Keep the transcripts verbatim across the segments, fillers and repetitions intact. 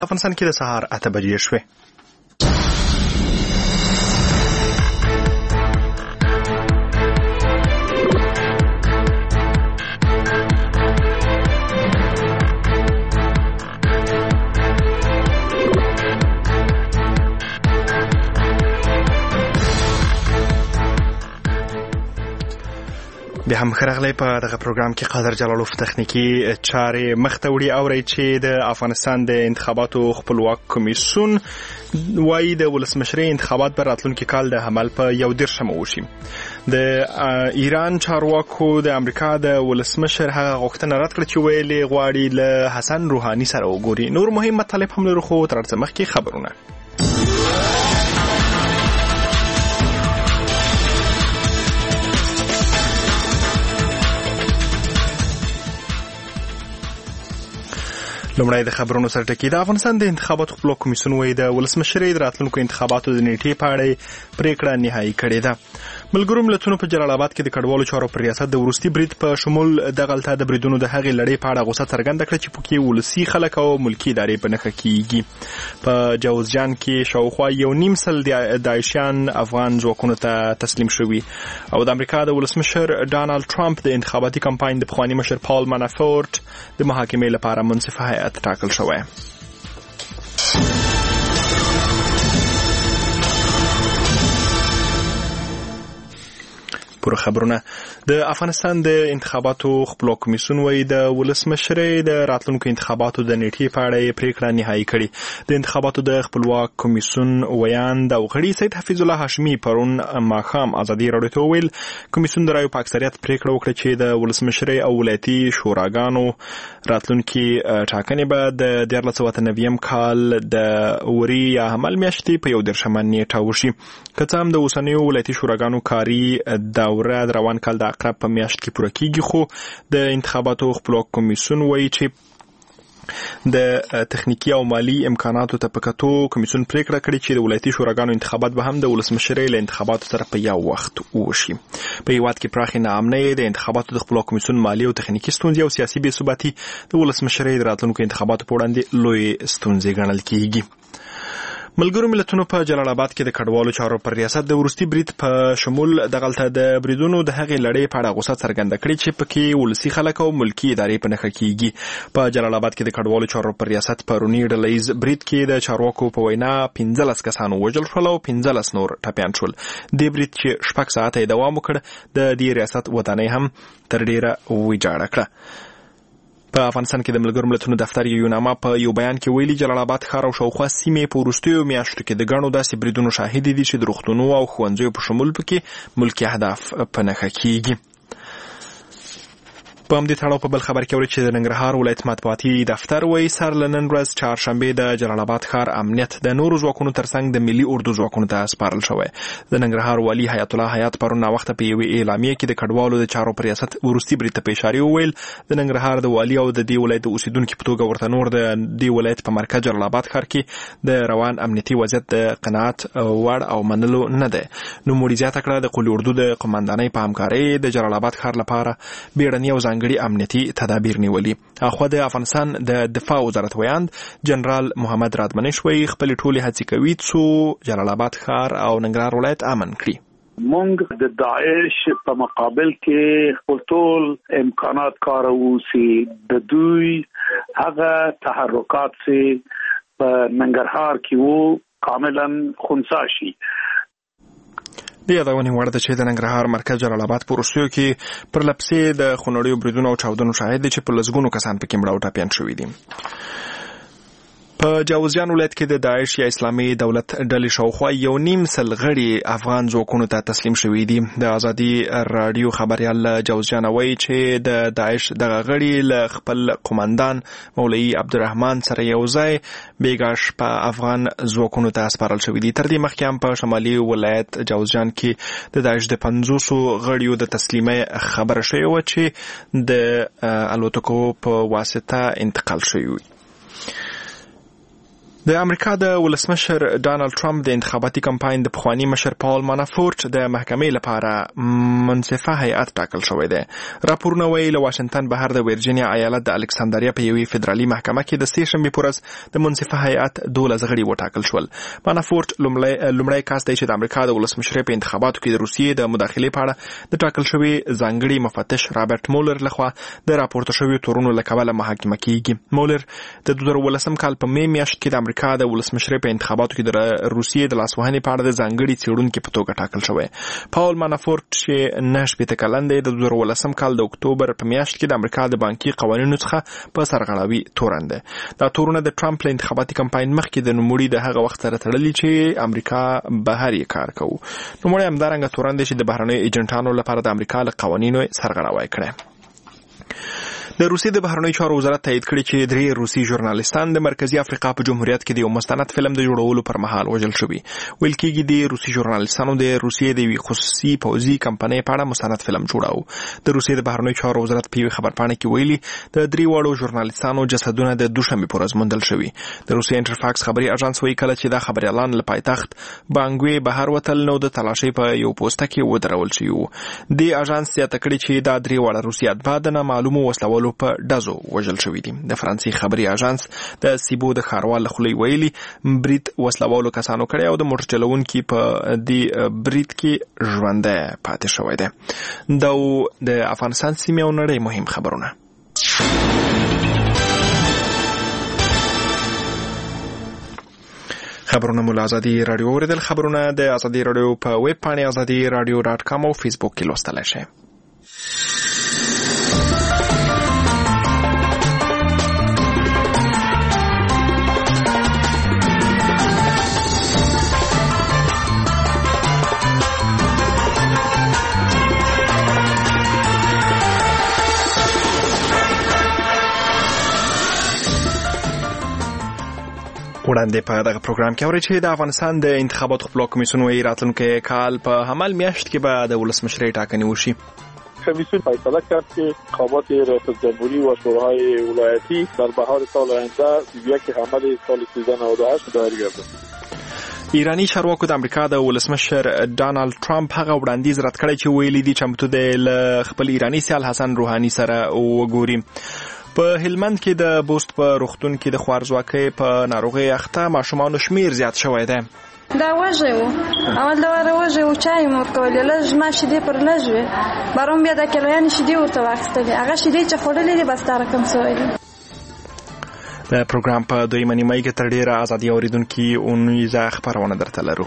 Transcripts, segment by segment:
افغانستان کې د سهار اته بجې شوې. بیا هم خرغلی په دغه پروګرام کې قادر جلالوف تخنیکی چارې مخته وړي. اورئ چې د افغانستان د انتخاباتو خپلواک کمیسیون وایي د ولسمشرۍ انتخابات به راتلونکي کال د حمل په یو دېرشمه وشي. د ایران چارواکو د امریکا د ولسمشر هغه غوښتنه رد کړه چې ویلې غواړي له حسن روحاني سره وګوري. نور مهم مطالب هم لرو، خو تر هر څه مخکې خبرونه. لومړی د خبرونو سره ټکی. د افغانستان د انتخاباتو خپلواک کمیسیون وایي د ولسمشرۍ د راتلونکو انتخاباتو د نیټې په اړه پریکړه نهایي کړې ده. ملګرو ملتونو په جلال آباد کې د کډوالو چارو پر ریاست د وروستي برید په شمول دغلته د بریدونو د هغې لړۍ په اړه غوسه څرګنده کړه چې پکې ولسي خلک او ملکي ادارې په نښه کیږي. په جوزجان کې شاوخوا یو نیم سل داعشیان افغان ځواکونو ته تسلیم شوي او د امریکا د ولسمشر ډانالډ ټرمپ د انتخاباتي کمپاین د پخواني مشر پال مانافورت د محاکمې لپاره منصفه هیئت ټاکل شوی. پوره خبرونه. د افغانستان د انتخاباتو خپلواک کمیسیون وایي د ولسمشرۍ د راتلونکو انتخاباتو د نیټې په اړه پریکړه نهایي کړې. د انتخاباتو د خپلواک کمیسیون ویاند او غړي سید حفیظ الله هاشمي پرون ماښام ازادي راډیو ته وویل کمیسیون د رایو په اکثریت پریکړه وکړه چې د ولسمشرۍ او ولایتي شوراګانو راتلونکي ټاکنې به د دیارلس سوه اته نوي کال د وري یا حمل میاشتې په یو دېرشمه نیټه وشي. که څه هم د اوسنیو ولایتي شوراګانو کاري دوره د روان کال د عقرب په میاشت کې پوره کیږي، خو د انتخاباتو خپلواک کمیسیون وایي چې د تخنیکی او مالی امکاناتو ته په کتو کمیسیون پریکړه کړې چې د ولایتي شوراګانو انتخابات به هم د ولسمشرۍ له انتخاباتو سره په یو وخت وشي. په هیواد کې پراخې ناامنۍ، د انتخاباتو د خپلواک کمیسیون مالی او تخنیکی ستونزې او سیاسي بې ثباتي د ولسمشرۍ د راتلونکو انتخاباتو په وړاندې لوی ستونزې ګڼل کیږي. ملګرو ملتونو په جلال آباد کې د کډوالو چارو پر ریاست د وروستي برید په شمول دغلته د بریدونو د هغې لړۍ په اړه غوسه څرګنده کړې چې پکې ولسي خلک او ملکي ادارې په نښه کیږي. په جلال آباد کې د کډوالو چارو پر ریاست پرونی ډلهییز برید کې د چارواکو په وینا پنځلس کسان ووژل شول او پنځلس نور ټپیان شول. دې برید چې شپږ ساعته یې دوام وکړ د دې ریاست ودانۍ هم تر ډیره ویجاړه کړه. په افغانستان کې د ملګرو ملتونو دفتر یو نامه په یو بیان کې ویلي جلال آباد ښار او شاوخوا سیمې په وروستیو میاشتو کې د ګڼو داسې بریدونو شاهد دي چې د روغتونونو او ښوونځیو په شمول پکې ملکي اهداف په نښه کیږي. په همدې تړاو په بل خبر کې اورئ چې د ننګرهار ولایت مطبوعاتي دفتر وایي سر له نن ورځ چهارشنبې د جلال آباد ښار امنیت د نورو ځواکونو ترڅنګ د ملي اردو ځواکونو ته سپارل شوی. د ننګرهار والي حیات الله حیات پرون ناوخته په یوې اعلامیې کې د کډوالو د چارو پر ریاست وروستي برید ته په اشارې وویل د ننګرهار د والي او د دې ولایت د اوسیدونکو په توګه ورته نور د دې ولایت په مرکز جلال آباد ښار کې د روان امنیتي وضعیت د قناعت وړ او منلو نه دی. نوموړي زیاته کړه د قلي اردو د قمندانۍ په همکارۍ د جلال آباد ښار لپاره بیړني او ځانګړي امنیتي تدابیر نیولي. اخو د افغانستان د دفاع وزارت ویاند جنرال محمد رادمنش وایي خپل ټولې هڅې کوي څو جلال آباد ښار او ننګرهار ولایت امن کړي. مونږ د داعش په مقابل کې خپل ټول امکانات کاروو چې د دوی هغه تحرکات چې په ننګرهار کې وو کاملا خنثی شي. د یادونې وړ ده چې د ننګرهار مرکز جلال آباد په وروستیو کې پر لپسې د خونړیو بریدونو او چاودنو شاهد دی چې په لسګونو کسان پکې مړه او ټپیان شوي دي. په جوزجان ولایت کې د داعش یا اسلامي دولت ډلې شاوخوا یو نیم سل غړي افغان ځواکونو ته تسلیم شوي دي. د ازادي راډیو خبریال جوزجان وایي چې د داعش دغه غړي له خپل قمندان مولوي عبدالرحمن سره یو ځای بیګاش په افغان ځواکونو ته سپارل شوي دي. تر دې مخکې هم په شمالي ولایت جوزجان کې د داعش د پنځوسو غړیو د تسلیمۍ خبره شوې وه چې د الوتکو په واسطه انتقال شوي وي. د امریکا د ولسمشر ډانلډ ټرمپ د انتخاباتي کمپاین د پخوانی مشر پاول مانافورت د محکمې لپاره منصفه هیئت ټاکل شوی دی. راپورونه وایي له واشنگټن بهر د ویرجینیا ایالت د الکساندریا په یوې فدرالي محکمه کې د سې شنبې په ورځ د منصفه هیئت دولس غړي وټاکل شول. مانافورت لومړی کس دی چې د امریکا د ولسمشرۍ په انتخاباتو کې د روسیې د مداخلې په اړه د ټاکل شوي ځانګړي مفتش رابرټ مولر لخوا د راپورته شویو تورونو له کبله محاکمه کیږي. مولر د دوه زره اوولسم کال په مې میاشت کې د امریکا د ولسمشرۍ په انتخاباتو کې د روسیې د لاسوهنې په اړه د ځانګړي څېړونکي په توګه ټاکل شوی. پاول مانافورت چې نهه شپېته کلن دی د دوه زره اوولسم کال د اکتوبر په میاشت کې د امریکا د بانکي قوانینو څخه په سرغړاوي تورن دی. دا تورونه د ټرمپ له انتخاباتي کمپاین مخکې د نوموړي د هغه وخت سره تړلي چې امریکا بهر یې کار کوي. نوموړی همدارنګه تورن دی چې د بهرنیو ایجنټانو لپاره د امریکا له قوانینو سرغړاوی کړی. د روسیې د بهرنیو چارو وزارت تایید کړی چې درې روسي ژورنالیستان د مرکزی افریقا په جمهوریت کې د یو مستند فلم د جوړولو پر مهال وژل شوي. ویل کېږي د روسي ژورنالیستانو د روسیې د یوې خصوصي پوځي کمپنۍ په اړه مستند فلم جوړاوه. د روسیې د بهرنیو چارو وزارت په یوې خبرپاڼه کې ویلي د درې واړو ژورنالیستانو جسدونه د دوشنبې په ورځ موندل شوي. د روسیې انټرفاکس خبري اژانس وایي کله چې دا خبريالان له پایتخت بانګوي بهر وتل نو د تلاشۍ په یو پوسټ کې ودرول شوي وو. د اژانس زیاته کړې چې دا درې واړه روسي اتباع د نامعلومو وسلوالو په ډزو وژل شوي دي. د فرانسې خبري اژانس د سیبو د ښاروال له خولې ویلي برید وسلوالو کسانو کړی او د موټر چلوونکي په دې برید کې ژوندی پاتې شوی دی. دا د افغانستان سیمې او نړۍ مهم خبرونه. خبرونه مو له ازادي راډیو اوریدل. خبرونه د ازادي راډیو په ویب پاڼې ازادي راډیو ډاټ کام او فیسبوک کې لوستلی شئ. وړاندې په دغه پروګرام کې اورئ چې د افغانستان د انتخاباتو خپلواک کمیسیون وايي راتلونکي کال په حمل میاشت کې به د ولسمشرۍ ټاکنې وشي. کمیسیون فیصله کرد که انتخابات ریاست جمهوری و شوراهای ولایتی در بهار سال آینده یک حمل سال سیزده نود و هشت دایر گردد. ایرانی چارواکو د امریکا د ولسمشر ډانلډ ټرمپ هغه وړاندیز رد کړی چې ویلي دي چمتو دی له خپل ایرانی سیال حسن روحاني سره وګوري. په هلمند کې د بوست په روغتون کې د خوارځواکۍ په ناروغۍ اخته ماشومانو شمیر زیات شوی دی. دا وږی و اول دا واره وږی و چای مې ورکولې لږ ما شیدې پر لږ وې بارون بیا دا کیلویانې شیدې ورته واخیستلې هغه شیدې چې خوړلې دي بس دا رقم سوی دي. د پروګرام په دویمه نیمایي کې تر ډېره ازادي اورېدونکي اونیزه خپرونه درته لرو.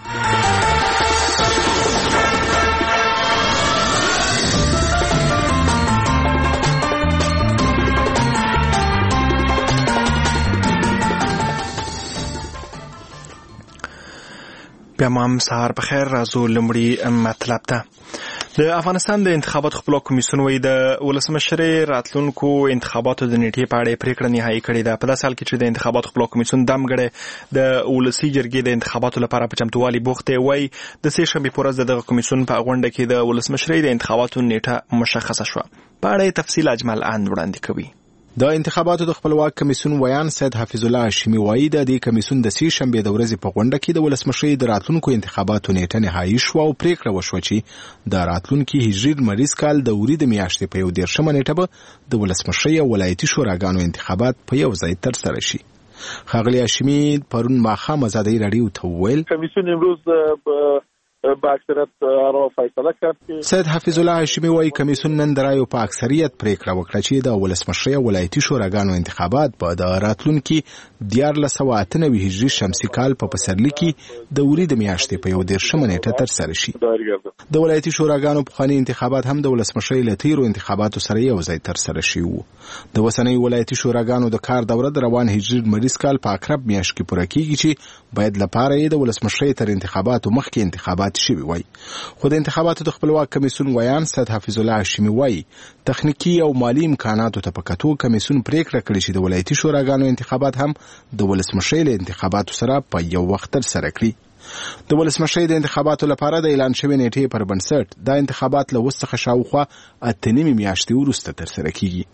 بیا مام سهار بخیر. راځو لومړی مطلب ته. د افغانستان د انتخاباتو خپلواک کمیسیون وايي د ولسمشرۍ راتلونکو انتخاباتو د نیټې په اړه پریکړه نهایي کړې ده. په داسې حال کې چې د انتخاباتو خپلواک کمیسیون دمګړی د ولسي جرګې د انتخاباتو لپاره په چمتووالي بوخت دی. وايي د سې شنبې په ورځ د دغه کمیسیون په غونډه کې د ولسمشرۍ د انتخاباتو نیټه مشخصه شوه. په اړه تفصیل اجمل اند وړاندې کوي. د انتخاباتو د خپلواک کمیسیون ویان سید حفیظ الله هاشمي وایي د دې کمیسیون د سې شنبې د ورځې په غونډه کې د ولسمشرۍ د راتلونکو انتخاباتو نیټه نهایي شوه او پریکړه وشوه چې د راتلونکي هجري لمریز کال د وریځ میاشتې په یو دېرشمه نیټه به د ولسمشرۍ او ولایتي شوراګانو انتخابات په یو ځای ترسره شي. ښاغلی هاشمي پرون ماښام ازادي راډیو ته وویل کمیسیون امروز با اکثریت را فیصله کرد که سید حفیظ الله هاشمي وایي کمیسیون نن د رایو په اکثریت پریکړه وکړه چې د ولسمشرۍ او ولایتي شوراګانو انتخابات په د راتلونکي دیارلس سوه اته نوي هجري شمسي کال په پسرلي کې د وریځ میاشتې په یو دېرشمه نیټه ترسره شي. د ولایتي شوراګانو پخواني انتخابات هم د ولسمشرۍ له تیرو انتخاباتو سره یو ځای ترسره شوي وو. د اوسنیو ولایتي شوراګانو د کار دوره د روان هجري لمریز کال په اقرب میاشت کې پوره کیږي چې باید لپاره یې د ولسمشرۍ تر انتخاباتو مخکې انتخابات شوي وای. خو د انتخاباتو د خپلواک کمیسیون ویان سید حفیظ الله هاشمي وایي تخنیکی او مالی امکاناتو ته په کتو کمیسیون پریکړه کړې چې د ولایتي شوراګانو انتخابات هم د ولسمشرۍ له انتخاباتو سره په یو وخت ترسره کړي. د ولسمشرۍ د انتخاباتو لپاره د اعلان شوی نیټې پر بنسټ دا انتخابات له اوس څخه شاوخوا اته نیمې میاشتې وروسته ترسره کیږي.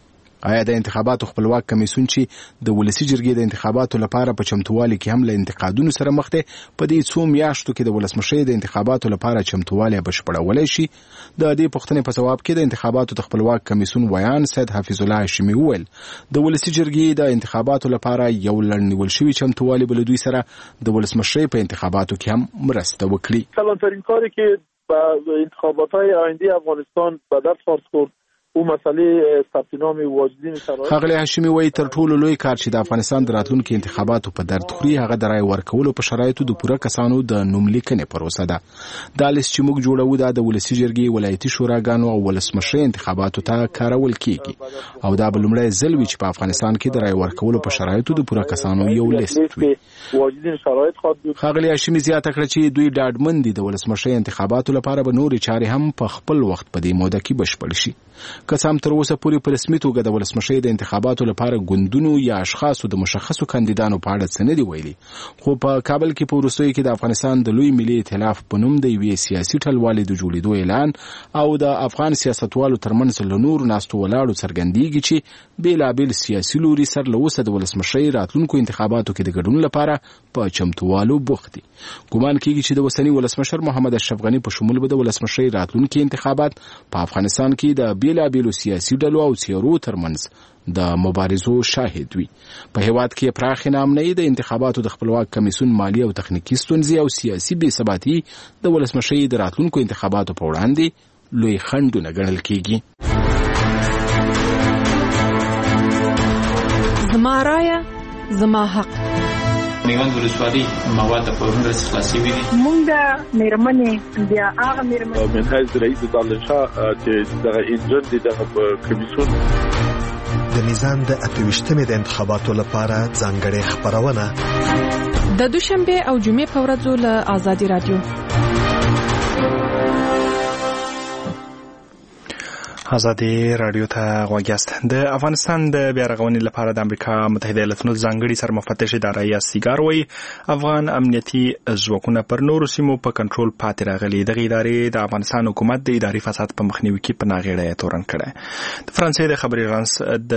آیا د انتخاباتو خپلواک کمیسیون چې د ولسی جرګې د انتخاباتو لپاره په چمتووالي کې هم له انتقادونو سره مخ دی په دې څو میاشتو کې د ولسمشر د انتخاباتو لپاره چمتووالی بشپړولی شي؟ د دې پوښتنې په ځواب کې د انتخاباتو د خپلواک کمیسیون ویان سید حفیظ الله هاشمي وویل د ولسی جرګې د انتخاباتو لپاره یو لړنیول شوی چمتووالی بل دوی سره د ولسمشر په انتخاباتو کې هم مرسته وکړي. کلانترین کاری که با انتخابات‌های آینده افغانستان به دست خواهد خورد او مسئله ثبت نام واجدین شرایط. ښاغلی هاشمي وایي تر ټولو لوی کار چې د افغانستان د راتلونکي انتخاباتو په درد خوري هغه د رای ورکولو په شرایطو د پوره کسانو د نوم لیکنې پروسه ده. دا لیست چې موږ جوړوو دا د ولسي جرګې ولایتي شوراګانو او ولسمشر انتخاباتو ته کارول کیږي او دا به لومړی ځل وي چې په افغانستان کې د رای ورکولو په شرایطو د پوره کسانو یو لیست وي. واجدین شرایط خواهد بود. ښاغلی هاشمي زیاته کړه چې دوی ډاډمن دي د ولسمشر انتخاباتو لپاره به نورې چارې هم په خپل وخت په دې موده کې بشپړ شي. که څه هم تر اوسه پورې په رسمي توګه د ولسمشر د انتخاباتو لپاره ګوندونو یا اشخاصو د مشخصو کاندیدانو په اړه څه نه دي ویلي، خو په کابل کې په وروستیو کې د افغانستان د لوی ملي ائتلاف په نوم د یوې سیاسي ټلوالې د جوړېدو اعلان او د افغان سیاستوالو ترمنځ له نورو ناستو ولاړو څرګندېږي چې بېلابېل سیاسي لوري سر له اوسه د ولسمشر راتلونکو انتخاباتو کې د ګډون لپاره په چمتووالو بوخت دي. ګومان کېږي چې د اوسني ولسمشر محمد اشرف غني په شمول به د ولسمشر راتلونکي انتخابات په افغانستان کې د بېلابېلو سیاسي ډلو او څېرو ترمنځ د مبارزو شاهد وي. په هېواد کې پراخې ناامنۍ د انتخاباتو د خپلواک کمیسیون مالي او تخنیکي ستونزې او سیاسي بې ثباتي د ولسمشر د راتلونکو انتخاباتو په وړاندې لوی خنډونه ګڼل کېږي. زما رایه زما حق. میوند ولسوالۍ مواد په ورونو رس خلاصي وي. مونږ د میرمنې بیا هغه میرمنې من حیث رئیس دالشاه چې دغه انجن دي دغه کمیسیون د میزان د اتويشتمې د انتخاباتو لپاره ځانګړې خبرونه د دوشنبه او جمعې په ورځو له آزادي رادیو. آزادي رادیو ته غوږ یاست. د افغانستان د بیارغونې لپاره د امریکا متحده ایالاتونو ځانګړي سرمفتش اداره یا سیګار وایي افغان امنیتي ځواکونه پر نورو سیمو په کنټرول پاتې راغلي. دغه ادارې د افغانستان حکومت د اداري فساد په مخنیوي کې په ناغېړه تورن کړی. د فرانسې د خبري اژانس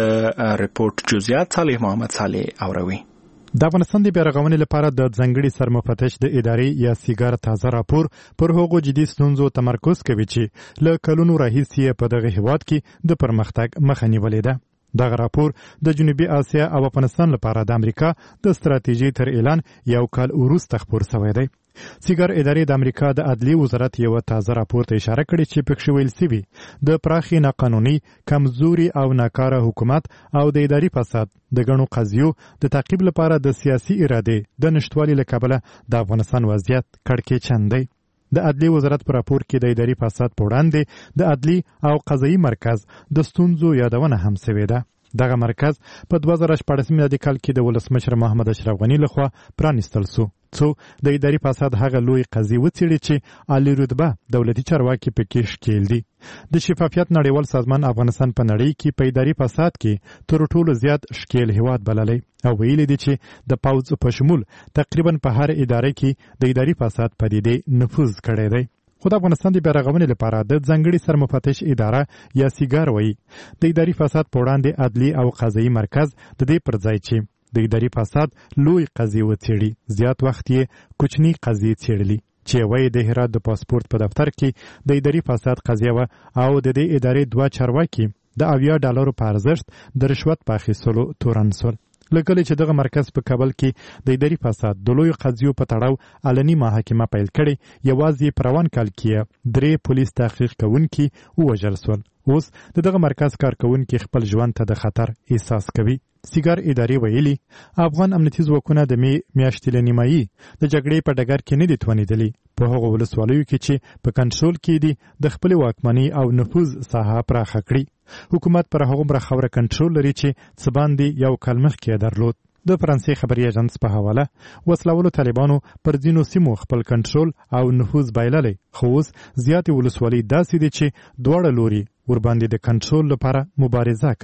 د ریپورت جزئیات صالح محمد صالح اوروي. د افغانستان د بیارغونې لپاره د ځانګړي سرمفتش د ادارې یا سیګار تازه راپور پر هغو جدي ستونزو تمرکز کوي چې له کلونو راهیسې په دغه هېواد کې د پرمختګ مخه نیولې ده. دغه راپور د جنوبي اسیا او افغانستان لپاره د امریکا د ستراتیژي تر اعلان یو کال وروسته خپور شوی دی. سیګار ادارې د امریکا د عدلي وزارت یو تازه راپور ته اشاره کړې چې پکې ویل شوی د پراخي ناقانوني، کمزوري او ناکاره حکومت او د اداري فساد د غنو قضیو د تعقیب لپاره د سیاسي اراده د نشټوالي له کبله د افغانستان وضعیت کړکېچن دی. د عدلي وزارت په راپور کې د اداري فساد په وړاندې د عدلي او قضایي مرکز د ستونزو یادونه هم شوې ده. دغه مرکز په دوه زره شپاړس میلادي کال کې د ولسمشر محمد اشرف غني لخوا پرانیستل شو څو د اداري فساد هغه لوی قضیې وڅېړي چې عالی رتبه دولتي چارواکي پکې ښکېل دي. د شفافیت نړیوال سازمان افغانستان په نړۍ کې په اداري فساد کې تر ټولو زیات ښکېل هېواد بللی او ویلي دي چې د پوځ په شمول تقریبا په هر ادارې کې د اداري فساد پدیدې نفوذ کړی دی. خو د افغانستان د بیارغونې لپاره د ځانګړي سرمفتش اداره یا سیګار وایي د اداري فساد په وړاندې عدلي او قضایي مرکز د دې پر ځای چې د اداري فساد لوی قضیې وڅېړي زیات وخت یې کوچني قضیې څېړلي چې وایي د هرات د پاسپورت په دفتر کې د اداري فساد قضیه وه او د دې ادارې دوه چارواکي د اویا ډالرو په ارزښت د رشوت په اخیستلو تورن شول. لکه چې دغه مرکز په کابل کې د اداري فساد د لویو قضیو په تړاو علني محاکمه پیل کړې یوازې په روان کال کې درې پولیس تحقیق کوونکي ووژل شول. اوس د دغه مرکز کارکوونکي خپل ژوند ته د خطر احساس کوي. سیګار ادارې ویلي افغان امنیتي ځواکونه د می میاشتې له نیمایي د جګړې په ډګر کې نه دي توانېدلي. په هغو ولسوالیو کې چې په کنټرول کې دي د خپلې واکمنۍ او نفوذ ساحه پراخه کړي. حکومت پر هغومره خاوره کنټرول لري چې څه باندې یو کال مخکې یې درلود. د فرانسې خبري اژانس په حواله وسلوالو طالبانو پر ځینو سیمو خپل کنټرول او نفوذ بایللی، خو اوس زیاتې ولسوالۍ داسې دي چې دواړه لوري ورباندې د کنټرول لپاره مبارزه کوي.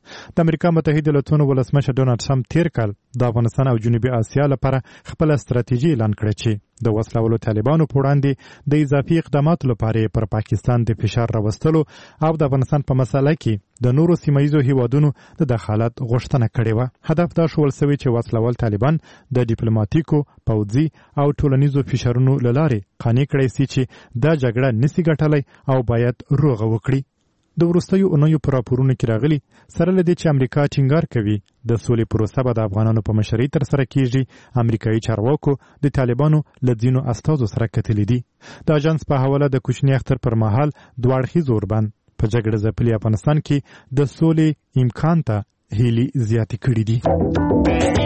د امریکا متحده ایالاتونو ولسمشر ډونالد ټرمپ تیر کال د افغانستان او جنوبي اسیا لپاره خپل ستراتیژي اعلان کړ چې د وسلوالو طالبانو په وړاندې د اضافي اقداماتو لپاره پر پاکستان د فشار راوستلو او د افغانستان په مسله کې د نورو سیمایي هیوادونو د دخالت غوښتنه کړې و. هدف دا شول سوي چې وسلوال طالبان د ډیپلوماټیکو، پوځي او ټولنیزو فشارونو لاره قانع کړي سي چې دا جګړه نسی ګټلای او باید روغه وکړي. د وروستیو اونیو پر راپورونو کې راغلي سره لدې چې امریکا ټینګار کوي د سولې پروسه به د افغانانو په مشرۍ تر سره کیږي. امریکایي چارواکو د طالبانو له ځینو استازو سره کتلي دي. د اژانس په حواله د کوچني اختر پر مهال دوه اړخیز اوربند په جګړه ځپلي افغانستان کې د سولې امکان ته هیلي زیاتې کړي دي.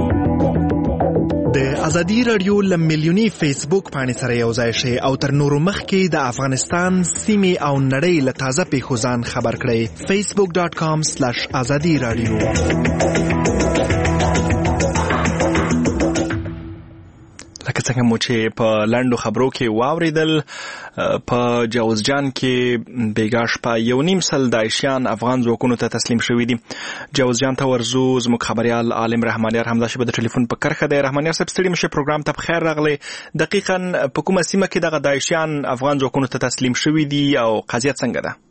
د ازادي رادیو له میلیوني فیسبوک باندې سره یو ځای شئ او تر نورو مخکې د افغانستان سیمې او نړۍ له تازه پیښو ځان خبر کړئ. فیسبوک ډاټ کام سلیش ازادي رادیو. لکه څنګه مو چې په لاندو خبرو کې واوریدل، په جوزجان کې بیګاش په یو نیم سل داعشیان افغان ځواکونو ته تسلیم شوي دي. جوزجان ته ورزو زموږ خبريال عالم رحمانیار همدا شپه د ټلیفون په کرخه دی. رحمانیار صاحب ستړي مشه پروګرام ته بخیر راغلی. دقیقاً په کومه سیمه کې دغه داعشیان افغان ځواکونو ته تسلیم شوي دي او قضیه څنګه ده؟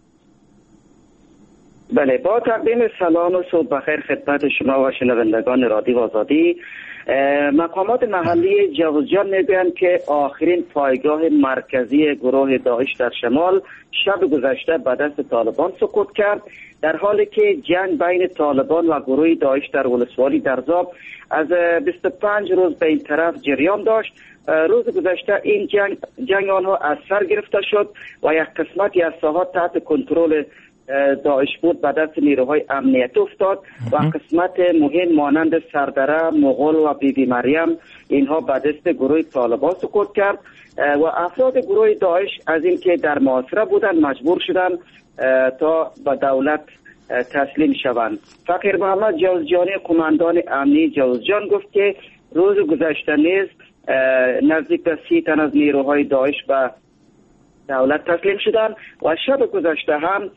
بله، با تقدیم سلام و صبح بخیر خدمت شما و شنوندگان رادیو آزادی. مقامات محلی جوزجان میگویند که آخرین پایگاه مرکزی گروه داعش در شمال شب گذشته به دست طالبان سقوط کرد، در حالی که جنگ بین طالبان و گروه داعش در ولسوالی درزاب از بیست و پنج روز به این طرف جریان داشت. روز گذشته این جنگ جنگ آنها از سر گرفته شد و یک قسمتی از ساحات تحت کنترل داعش بود به دست نیروهای امنیت افتاد و قسمت مهم مانند سردره، مغول و بی بی مریم اینها به دست گروه طالبان سقوط کرد و افراد گروه داعش از اینکه در محاصره بودند مجبور شدند تا به دولت تسلیم شوند. فقیر محمد جوزجانی قماندان امنی جوزجان گفت که روز گذشته نیز نزدیک به سی تن از نیروهای داعش به دولت تسلیم شدند و شب گذشته هم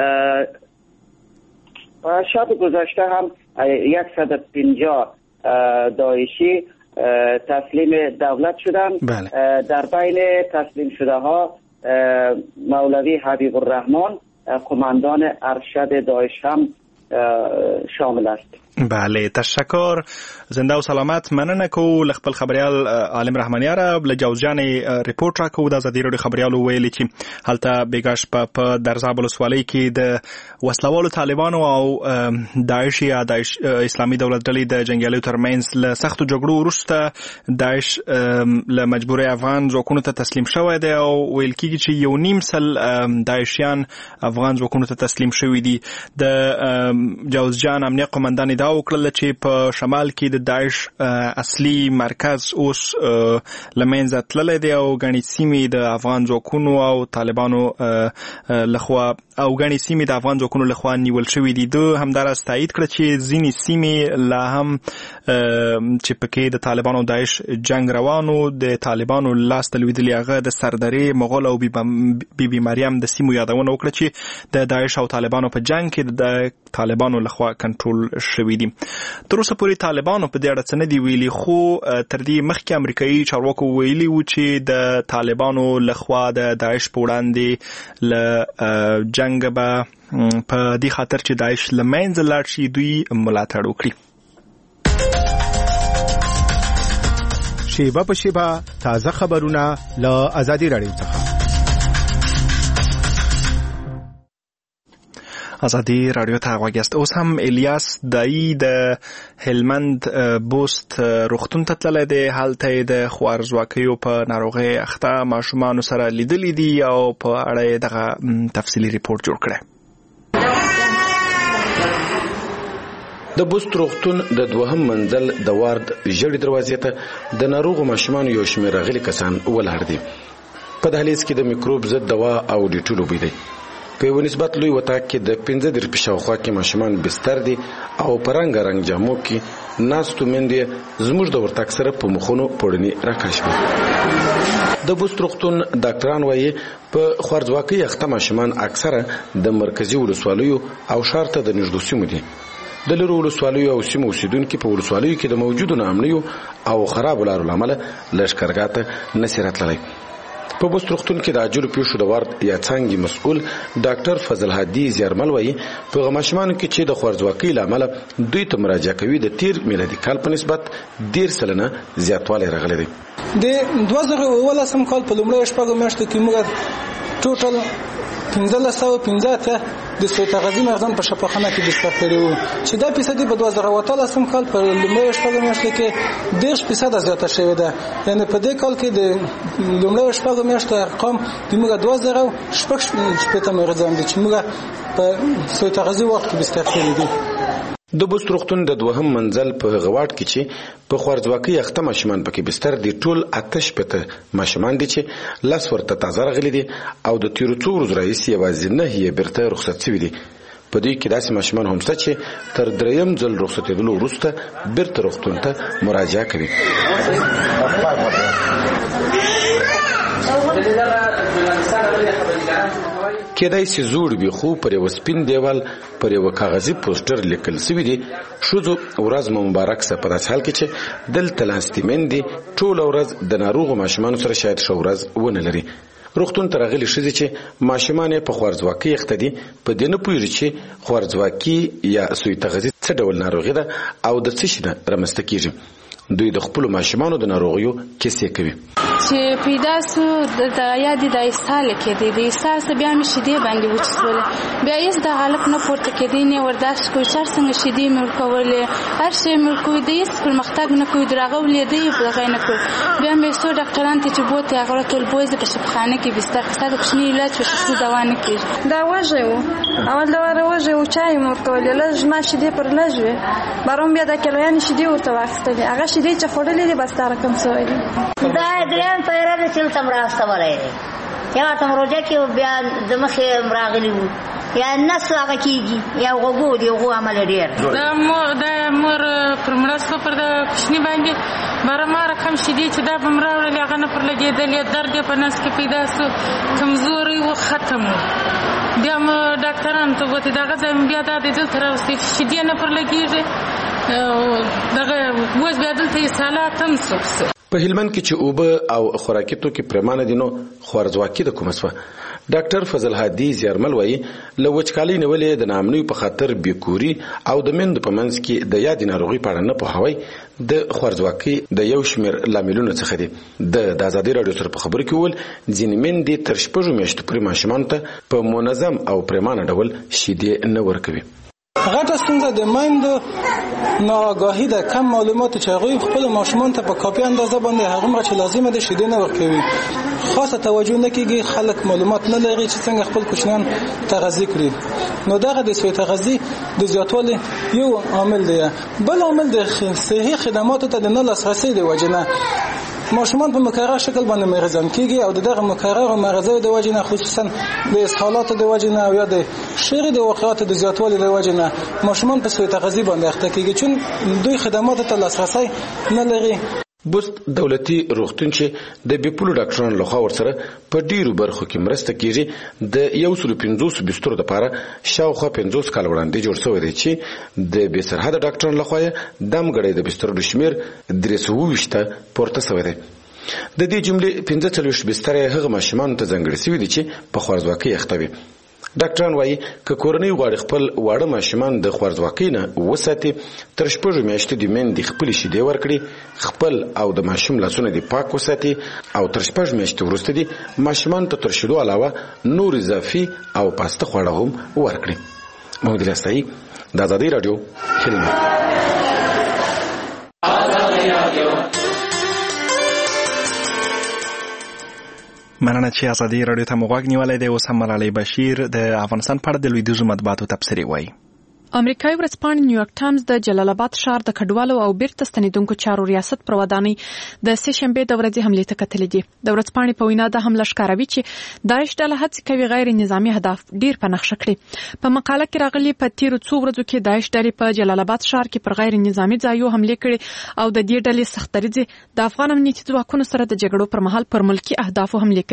و شب گذشته هم صد و پنجاه داعشی تسلیم دولت شدند. بله. در بین تسلیم شده ها مولوی حبیب الرحمن قماندان ارشد داعش هم شامل است. بله، تشکر. زنده و سلامت. مننه کو ل خپل خبريال عالم رحمانیار له جوزجان ریپورت راکو د ازادي رادیو خبريال ویلي چې هلته بیګاش په درزاب ولسوالۍ کې د وسلوالو طالبانو او داعش یا داعش اسلامي دولت ډلې د جنگیالیو ترمنځ له سختو جګړو وروسته داعش له مجبوري افغان ځواکونو ته تسلیم شوی دی او ویل کېږي چې یو نیم سل داعشیان افغان ځواکونو ته تسلیم شوي دي. د جوزجان امنیه قومندان دا وکړل چې په شمال کې د داعش اصلي مرکز اوس لمنځه تللی دی او غني سیمې د افغان ځواکونو او طالبانو لخوا او غني سیمې د افغان ځواکونو لخوا نیول شوې دي. دوی همدارس تایید کړ چې ځینې سیمې لا هم چې پکې د طالبانو او داعش جنگ روانو د طالبانو لاس ته لوېدلي هغه د سردرې، مغول او بی بی مریم د سیمو یادونه وکړه چې د داعش او طالبانو په جنگ کې د طالبانو لخوا کنټرول شوی دي. تر اوسه پورې طالبانو په دې اړه څه نه دی ویلي، خو تر دې مخکې امریکایي چارواکو ویلي و چې د طالبانو لخوا د داعش په وړاندې له جنگ به په دې خاطر چې داعش له منځه لاړ شي دوی ملاتړ وکړي. شیبه په شیبه تازه خبرونه له ازادي رادیو څخه. ازادي رادیو ته غوږیاست. اوس هم الیاس دای د هلمند بوست روغتون ته تللی دی. هلته د خوارزواکیو په ناروغۍ اخته ماشومانو سره لیدلی دي او په اړه دغه تفصیلي ریپورت جوړ کړی. د بوست روغتون د دوهم منزل د وارد ژړې دروازې ته د ناروغو ماشومانو یو شمېر راغلي کسان ولاړ دي. په دهلیز کې د میکروب ضد دوا او ډیټول بوی دی. په یو نسبت لوی وطاق کې د پنځه دېرش په شاوخوا کې ماشومان بستر دي او په رنګارنګ جامو کې ناستو مندې زموږ د ورتګ سره په مخونو پوړني راکاشوي. د بوست روغتون ډاکټران وایي په خوارځواکۍ اخته ماشومان اکثره د مرکزی ولسوالیو او شهر ته د نږدې سیمو دي. د لرو ولسوالیو او سیمو اوسیدونکي په ولسوالیو کې د موجودو ناامنیو او خرابو لارو له امله لښکرګاه ته نشي راتللی. په بست روغتون کې د عاجلو پیښو د وارد یا څانګې مسؤل ډاکټر فضل هادي زیارمل وایي په هغه ماشومانو کې چې د خوارځواکۍ له امله دوی ته مراجعه کوي د تیر میلادي کال په نسبت ډېر سلنه زیاتوالی راغلی دی. د دوه زره اوولسم کال په لومړیو شپږو میاشتو کې موږ ټوټل پنځلس سوه پنځه اتیا د سویتغذي مغزن په شفاخانه کې بستر کړي وو چې دا فیصدي په دوه زره اتلسم کال په لومړیو شپږو میاشتو کې دېرش فیصده زیاته شوې ده. یعنې په دې کال کې د لومړیو شپږو میاشتو ارقام د موږ دوه زره شپږ شپېته مریضان دي چې موږ په سویتغذي وخت کې بستر کړي دي. د بست روغتون د دوهم منزل په غواړ کې چې په خوارځواکۍ اخته ماشومان پکې بستر دي ټول اته شپېته ماشومان دي چې لاس ورته تازه راغلي دي او د تیرو څو ورځو راهیسې یوازې نه یې بیرته رخصت شوي دي. په دوی کې داسې ماشومان هم شته چې تر دریم ځل رخصتېدلو وروسته بیرته روغتون ته مراجعه کوي. کېدای شي زوړ وي خو پر یو سپین دیوال پر یو کاغذي پوسټر لیکل شوی دی ښځو ورځ مو مبارک سه. په داسې حال کې چې دلته لاستې میندې ټوله ورځ د ناروغو ماشومانو سره شاید ښه ورځ ونه لري. روغتون ته راغلي ښځې چې ماشومان یې په خوارځواکۍ اخته دي په دې نه پوهېږي چې خوارځواکي یا سویتغذي څه ډول ناروغي ده او د څه شي نه رامنځته کېږي. دوی د خپلو ماشومانو د ناروغیو کیسې کوي چې پیدا سو د یادې د اسهال کېدی د اسهال څخه بیا مې شیدې باندې وچسولې بیا هېڅ د حالت نه پورته کېدی نه ورداشت کوي چې هر څنګه شیدې مې ورکولې هر شی مې ورکوي د هېڅ پرمختګ نه کوي د هغه ولیدی په دغه نه کوي. بیا مې څو ډاکټران ته چې بوتې هغه راته ویل بوی زه په شفاخانه کې بستر که ستا د کوچني علاج په شخصي دوا نه کېږي. دا وږی و اول د واره وږی و چای مې ورکولې لږ ما شیدې پر لږ وې بارون بیا د کیلویانې شیدې ورته واخیستلې هغه شیدې چې خوړلې دي بس دا رقم سوی دی. دا دریم پیره د چل تم راستولی دی یا تم روجه کې بیا د مخې راغلی وو یا نس هغه کېږي یا غوږو دی غوږو عمل ډېر د مور د مور پر مرستو پر د کوچني باندې بارما رقم شیدې چې دا به م راوړلې هغه نه پر لګېدلې درد یې په نس کې پیدا سو کمزوری و ختم و بیا م ډاکټرانو ته بوتې دغه ځای م بیا دا دی دلته راوستې شیدې نه پر لګېږي دغه اوس بیا دلته اسهالات هم سو. په هلمند کې چې اوبه او خوراکي توکي پرېمانه دي نو خوارځواکي د کومه سوه. ډاکټر فضل هادي زیارمل وایي له وچکالۍ نیولې د ناامنیو په خاطر بېکوري او د میندو په منځ کې د یادې ناروغۍ په اړه نه پوهاوی د خوارځواکۍ د یو شمېر لاملونو څخه دي. د ازادۍ راډیو سره په خبرو کې وویل ځینې میندې تر شپږو میاشتو پورې ماشومانو ته په منظم او پرېمانه ډول شیدې نه ورکوي. غټه ستونزه د میندو ناآگاهي ده. کم معلومات چې هغوی خپل ماشومان ته په کافي اندازه باندې هغومره چې لازمه ده شیدې نه ورکوي. خاصه توجه نه کېږي خلک معلومات نه لري چې څنګه خپل کوچنیان تغذیه کړي. نو دغه د سوی تغذیې د زیاتوالي یو عامل دی. بل عامل د صحي خدماتو ته د نه لاسرسي د وجې نه ماشومان په مکرر شکل باندې مریضان کېږي او دغه مکرر مرضیو د وجې نه خصوصا د اسهالاتو د وجې نه او یا د شعري د واقعاتو د زیاتوالي د وجې نه ماشومان په سوی تغذیې باندې اخته کېږي چون دوی خدماتو ته لاسرسی نه لري. بست دولتي روغتون چې د بیپولو ډاکټرانو لخوا ورسره په ډیرو برخو کې مرسته کیږي د یو سل پنځوس بسترو لپاره شاوخوا پنځوس کال وړاندې جوړ شوی دی چې د بې سرحده ډاکټرانو لخوا یې دمګړی د بسترو شمیر درې سوه اوویشته پورته شوی دی. د دې جملې پنځه څلوېښت بسترې هغه ماشومانو ته ځانګړي شوي دي چې په خوارځواکۍ اخته وي. ډاکټران وایي که کورنۍ غواړي خپل واړه ماشومان د خوارځواکۍ نه وساتي تر شپږو میاشتو د میندې خپلې شیدې ورکړي خپل او د ماشوم لاسونه دې پاک وساتي او تر شپږ میاشتې وروسته دې ماشومان ته تر شیدو علاوه نور اضافي او پاسته خواړه هم ورکړي. محمد الاسعی د ازادۍ راډیو هلمند. مننه چې ازادي راډیو ته مو غوږ نیولی دی. اوس هم ملالۍ بشیر د افغانستان په اړه د لویدیځو مطبوعاتو تبصرې وایي. امریکایي ورځپاڼې نیویارک ټایمز د جلال آباد ښار د کډوالو او بیرته ستنېدونکو چارو ریاست پر ودانۍ د سه شنبې د ورځې حملې ته کتلې دي. د ورځپاڼې په وینا د حمله ښکاروي چې داعش ډله هڅې کوي غیر نظامي اهداف ډیر په نښه کړي. په مقاله کې راغلي په تیرو څو ورځو کې داعش ډلې په جلال آباد ښار کې پر غیر نظامي ځایونو حملې کړي او د دې ډلې سخت دریځ د افغان امنیتي ځواکونو سره د جګړو پر مهال پر ملکي اهدافو حملې کوي.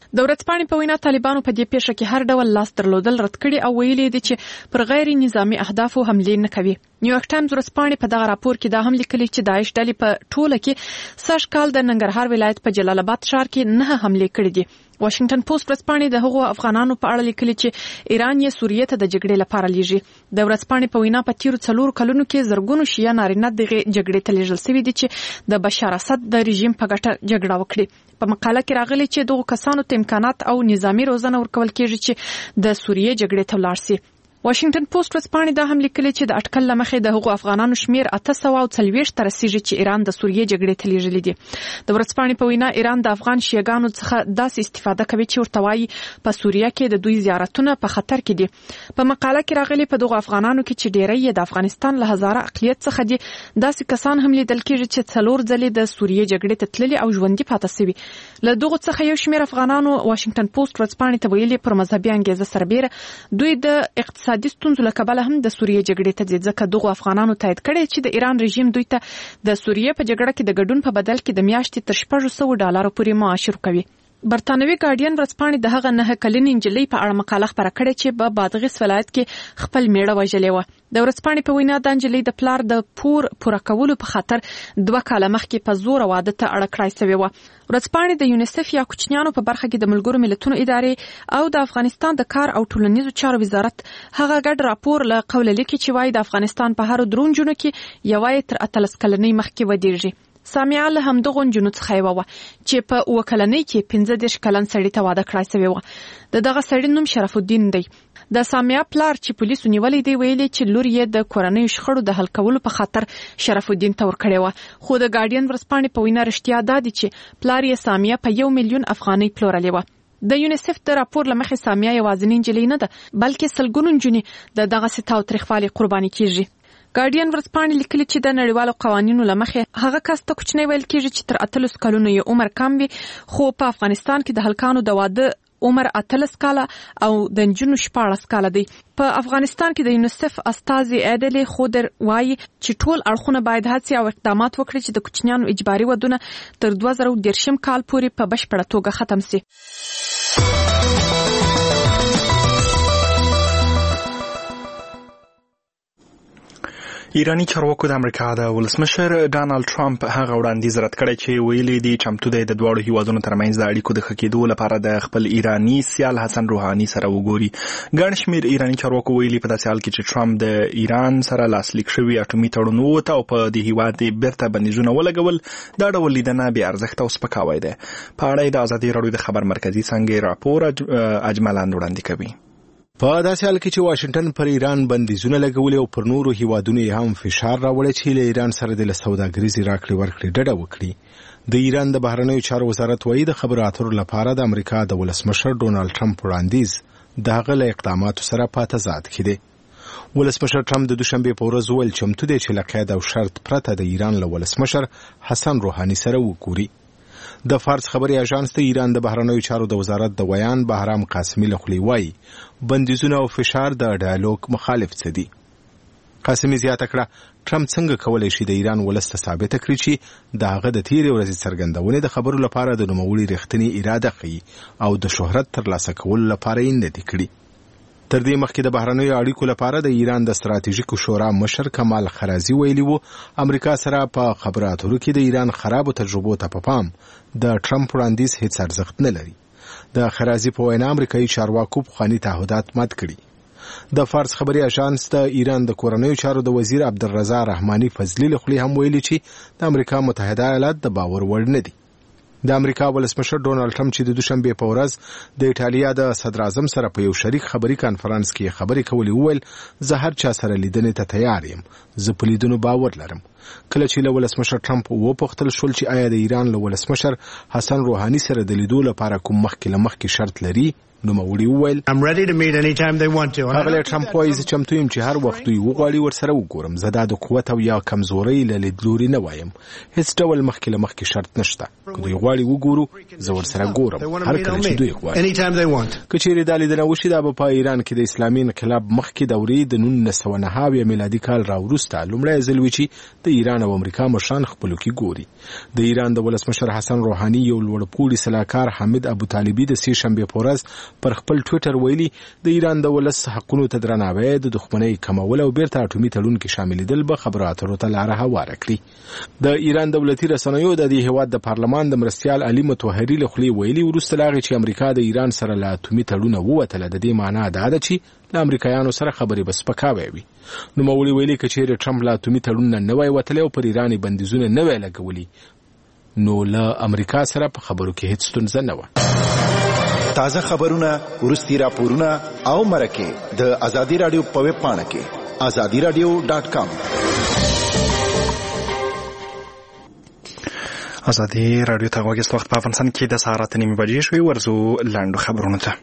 د ورځپاڼې په وینا طالبانو په دې پیښه کې هر ډول لاس درلودل رد کړي او ویلي دي چې پر غیر نظامی اهدافو حملې نه کوي. نیویارک ټایمز ورځپاڼې په دغه راپور کې دا هم لیکلي چې داعش ډلې په ټوله کې سږ کال د ننګرهار ولایت په جلال آباد ښار کې نه حملې کړي دي. واشنگټن پوسټ ورځپاڼې د هغو افغانانو په اړه لیکلي چې ایران یې سوریې ته د جګړې لپاره لیږي. د ورځپاڼې په وینا په تیرو څلورو کلونو کې زرګونو شیعه نارینه دغه جګړې ته لیږل شوي دي چې د بشار اسد د رژیم په ګټه جګړه وکړي. په مقاله کې راغلي چې دغه کسانو ته امکانات او نظامی روزنه ورکول کېږي چې د سوریې جګړې ته ولاړ شي. واشنگټن پوسټ ورځپاڼې دا هم لیکلي چې د اټکل له مخې د هغو افغانانو شمیر اته سوه او څلوېښت ته رسیږي چې ایران د سوریې جګړې ته لیږلي دي. د ورځپاڼې په وینا ایران د افغان شیعهګانو څخه داسې استفاده کوي چې ورته وایي په سوریه کې د دوی زیارتونه په خطر کې دي. په مقاله کې راغلي په دغو افغانانو کې چې ډیری یې د افغانستان له هزاره اقلیت څخه دي، داسې کسان هم لیدل کېږي چې څلور ځلې د سوریې جګړې ته تللي او ژوندي پاتې شوي. له دغو څخه یو شمیر افغانانو واشنگټن پوسټ ورځپاڼې ته ویلي پر مذهبي انګیزه سربیره دوی د اقتصادي ستونزو له کبله هم د سوریې جګړې ته ځي، ځکه دغو افغانانو تایید کړی چې د ایران رژیم دوی ته د سوریې په جګړه کې د ګډون په بدل کې د میاشتې تر شپږ سوه ډالرو پورې معاش ورکوي. برتانوي ګارډین ورځپاڼې د هغه نه کلنې نجلۍ په اړه مقاله خپره کړې چې په بادغیس ولایت کې خپل میړه وژلې وه. د ورځپاڼې په وینا د نجلۍ د پلار د پور پوره کولو په خاطر دوه کاله مخکې په زور واده ته اړه کړای شوې وه. ورځپاڼې د یونیسف یا کوچنیانو په برخه کې د ملګرو ملتونو ادارې او د افغانستان د کار او ټولنیزو چارو وزارت هغه ګډ راپور له قوله لیکي چې وايي د افغانستان په هرو درو نجونو کې یوه تر اتلس کلنۍ مخکې ودېږي. سامیه له همدغو نجونو څخه یوه وه چې په اووه کلنۍ کې پنځه دېرش کلن سړي ته واده کړای شوې وه. د دغه سړي نوم شرف الدین دی. د سامیه پلار چې پولیسو نیولی دی ویلي چې لور یې د کورنیو شخړو د حل کولو په خاطر شرف الدین ته ورکړې وه، خو د ګارډین ورځپاڼې په وینا رښتیا دا دی چې پلار یې سامیه په یو میلیون افغانۍ پلورلې وه. د یونیسف د راپور له مخې سامیه یوازینۍ نجلۍ نه ده، بلکې سلګونو نجونې د دغسې تاوتریخوالي قرباني کېږي. ګارډین ورځپاڼې لیکلي چې د نړیوالو قوانینو له مخې هغه کس ته کوچنی ویل کېږي چې تر اتلس کلونو یې عمر کم وي، خو په افغانستان کې د هلکانو د واده عمر اتلس کاله او د نجونو شپاړس کاله دی. په افغانستان کې د یونیسف استازي ایدلې خودر وایي چې ټول اړخونه باید هڅې او اقدامات وکړي چې د کوچنیانو اجباري ودونه تر دوه زره دېرشم کال پورې په بشپړه توګه ختم شي. ایرانی چارواکو د امریکا د ولسمشر ډانلډ ټرمپ هغه وړاندیز رد کړی چې ویلي دي چمتو دی د دواړو هیوادونو ترمنځ د اړیکو د ښه کېدو لپاره د خپل ایرانی سیال حسن روحاني سره وګوري. ګڼ شمېر ایرانی چارواکو ویلي په داسې حال کې چې ټرمپ د ایران سره لاسلیک شوي اټومي تړون ووته او په دې هیواد یې بیرته بندیزونه ولګول، دا ډول لیدنه بې ارزښته او سپکاوی دی. په اړه یې د ازادي راډیو د خبر مرکزي څانګې راپور اجملاند وړاندې کوي. په داسې حال کې چې واشنگټن پر ایران بندیزونه لګولي او پر نورو هیوادونو یې هم فشار راوړی چې له ایران سره د سوداګریزې راکړې ورکړې ډډه وکړي، د ایران د بهرنیو چارو وزارت وایي د خبرو اترو لپاره د امریکا د ولسمشر ډونالډ ټرمپ وړاندیز د هغه له اقداماتو سره په تضاد کې دی. ولسمشر ټرمپ د دوشنبې په ورځ وویل چمتو دی چې له قید او شرط پرته د ایران له ولسمشر حسن روحاني سره وګوري. د فارس خبري اژانس ته ایران د بهرنیو چارو د وزارت د ویان بهرام قاسمي له خولې وایي بندیزونه او فشار د ډایالوګ مخالف څه دي. قاسمي زیاته کړه ټرمپ څنګه کولی شي د ایران ولس ته ثابته کړي چې د هغه د تیرې ورځې څرګندونې د خبرو لپاره د نوموړي رښتینې اراده ښیي او د شهرت ترلاسه کولو لپاره یې نه دي کړي. تر دې مخکې د بهرنیو اړیکو لپاره د ایران د ستراتیژیکو شورا مشر کمال خرازي ویلي وو امریکا سره په خبرو اترو کې د ایران خرابو تجربو ته په پام د ټرمپ وړاندیز هیڅ ارزښت نه لري. د خرازي په وینا امریکایي چارواکو پخواني تعهدات مات کړي. د فارس خبري اژانس د ایران د کورنیو چارو د وزیر عبدالرضا رحماني فضلي له خولې هم ویلي چې د امریکا متحده ایالات د باور وړ نه دي. د امریکا ولسمشر ډونالډ ټرمپ چې د دوشنبې په ورځ د ایټالیا د صدر اعظم سره په یو شریک خبري کانفرنس کې خبرې کولې وویل زه هر چا سره لیدنې ته تیار یم، زه په لیدنو باور لرم. کله چې له ولسمشر ټرمپ وپوښتل شول چې آیا د ایران له ولسمشر حسن روحاني سره د لیدو لپاره کوم مخکې له مخکې شرط لري، نو موري وویل هغه ټرمپ وایي چې چمتو یم چې هر وخت دوی وغواړي ورسره وګورم، زه دا د قوت او یا کمزورۍ له لیدلوري نه وایم، هیڅ ډول مخکې له مخکې شرط نشته، که دوی غواړي وګورو زه ورسره ګورم هر کله چې دوی غواړي. که چیرې دا لیدنه وشي دا به په ایران کې د اسلامي انقلاب مخکې دورې د نولس سوه نهه میلادي کال راوروسته لومړی ځل وي چې د د ایران او امریکا مشران خپلو کې ګوري. د ایران د ولسمشر حسن روحاني یو لوړپوړي سلاکار حامد ابو طالبي د سې شنبې په ورځ پر خپل ټویټر ویلي د ایران د ولس حقونو ته درناوی د دښمنۍ کمول او بیرته اټومي تړون کې شاملېدل به خبرو اترو ته لاره هواره کړي. د ایران دولتي رسنیو د دې هیواد د پارلمان د مرستیال علي مطهري له خولې ویلي وروسته لاغې چې امریکا د ایران سره له اټومي تړونه ووتله د دې معنا دا ده چې له امریکایانو سره خبرې به سپکاوی وي. نوموړي ویلي که چیرې ټرمپ له اټومي تړون نه نه وای وتلی او پر ایران یې بندیزونه نه وای لګولي نو له امریکا سره په خبرو کې هیڅ ستونزه نه وه. تازه خبرونه، وروستي راپورونه او مرکې د ازادي راډیو په ویب پاڼه کې ازادي راډیو ډاټ کام. ازادي راډیو ته غوږ است. وخت په افغانستان کې د سهار اته نیمې بجې شوې. ورځو لاندو خبرونو ته.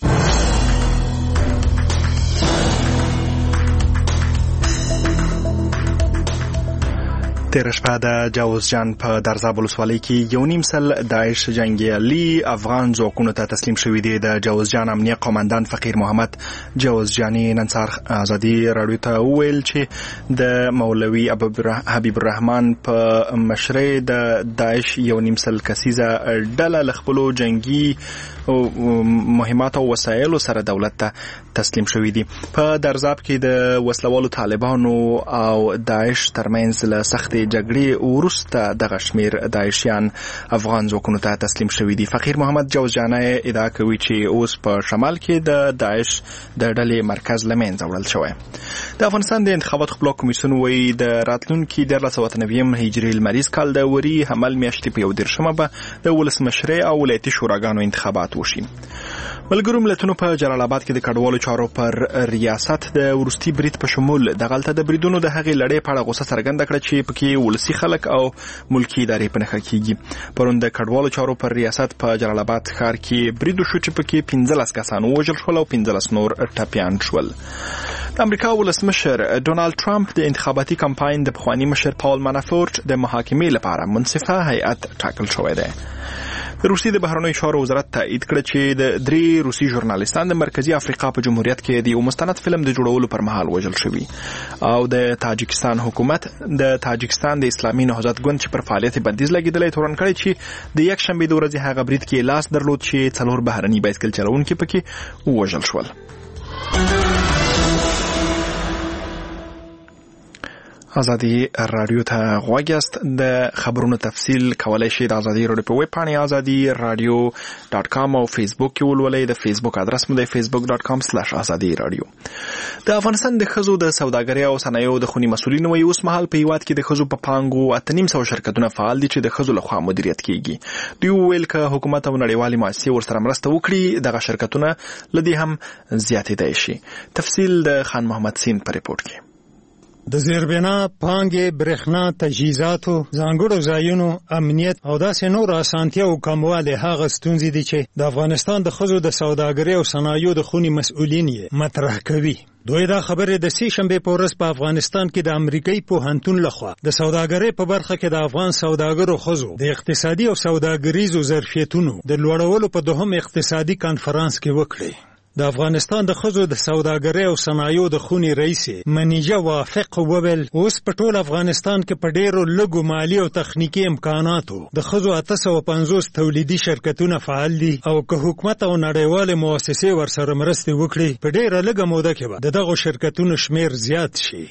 تیر شپه د جوزجان په درزاب ولسوالۍ کې یو نیم سل داعش جنګیالي افغان ځواکونو ته تسلیم شوي دي. د جوزجان امنیه قوماندان فقیر محمد جوزجاني نن سهار ازادي راډیو ته وویل چې د مولوي حبیب الرحمن په مشرۍ د داعش یو نیم سل کسیزه ډله له خپلو جنګي مهمات او وسایلو سره دولت ته تسلیم شوي دي. په درزاب کې د وسلوالو طالبانو او داعش ترمنځ له سختې جګړې وروسته دغه شمیر داعشیان افغان ځواکونو ته تسلیم شوي دي. فقیر محمد جوزجانی ادعا کوي چې اوس په شمال کې د داعش د ډلې مرکز له منځه وړل شوی. د افغانستان د انتخاباتو خپلواک کمیسیون وایي د راتلونکي دیارلس سوه اته نوي هجري لمریز کال د وري حمل میاشتې په یو دېرشمه به د ولسمشرۍ او ولایتي شوراګانو انتخابات وشي. ملګرو ملتونو په جلال آباد کې د کډوالو چارو پر ریاست د وروستي برید په شمول دغلته د بریدونو د هغې لړۍ په اړه غوسه څرګنده کړه چې پکې ولسي خلک او ملکي ادارې په نښه کېږي. پرون د کډوالو چارو پر ریاست په جلال آباد ښار کې برید وشو چې پکې پنځلس کسان ووژل شول او پنځلس نور ټپیان شول. د امریکا ولسمشر ډونالد ټرمپ د انتخاباتي کمپاین د پخواني مشر پاول مانافورټ د محاکمې لپاره منصفه هیئت ټاکل شوی دی. د روسیې د بهرنیو چارو وزارت تایید کړ چې د درې روسي ژورنالیستان د مرکزی افریقا په جمهوریت کې د یو مستند فلم د جوړولو پر مهال وژل شوي. او د تاجکستان حکومت د تاجکستان د اسلامي نهضت ګوند چې پر فعالیت بندیز لګېدلی تورن کړی چې د یک شنبې د ورځې هغه برید کې لاس درلود چې څلور بهرني بایسکل چلونکي پکې ووژل شول. ازادي راډیو ته غوږ یاست. د خبرونو تفصیل کولای شئ د ازادي راډیو په ویب پاڼې ازادي راډیو ډاټ کام او فیسبوک کې ولولئ. د فیسبوک ادرس مو د فیسبوک ډاټ کام سلاش ازادي راډیو. د افغانستان د ښځو د سوداګرۍ او صنایعو د خوني مسؤلین وایي اوس مهال په هیواد کې د ښځو په پانګو اته نیم سوه شرکتونه فعال دي چې د ښځو لخوا مدیریت کیږي. دوی وویل که حکومت او نړیوالې مؤسسې ورسره مرسته وکړي دغه شرکتونه له دې هم زیاتېدای شي. تفصیل د خان محمد سین په ریپورت کې. د زیربنا پانګې، برېښنا، تجهیزاتو، ځانګړو ځایونو، امنیت او داسې نور اسانتیاو کموالی هغه ستونزې دي چې د افغانستان د ښځو د سوداګرۍ او صنایعو د خونې مسؤلین یې مطرح کوي. دوی دا خبرې د سې شنبې په ورځ په افغانستان کې د امریکایي پوهنتون لخوا د سوداګرۍ په برخه کې د افغان سوداګرو ښځو د اقتصادي او سوداګریزو ظرفیتونو د لوړولو په دوهم اقتصادي کانفرانس کې وکړي. د افغانستان د ښځو د سوداګرۍ او صنایعو د خونې رئیس منیجه وافق وویل اوس په ټول افغانستان کې په ډېرو لږو مالي او تخنیکي امکاناتو د ښځو اته سوه پنځوس تولیدي شرکتونه فعال دي او که حکومت او نړیوالې مؤسسې ورسره مرستې وکړي په ډېره لږه موده کې به د دغو شرکتونو شمیر زیات شي.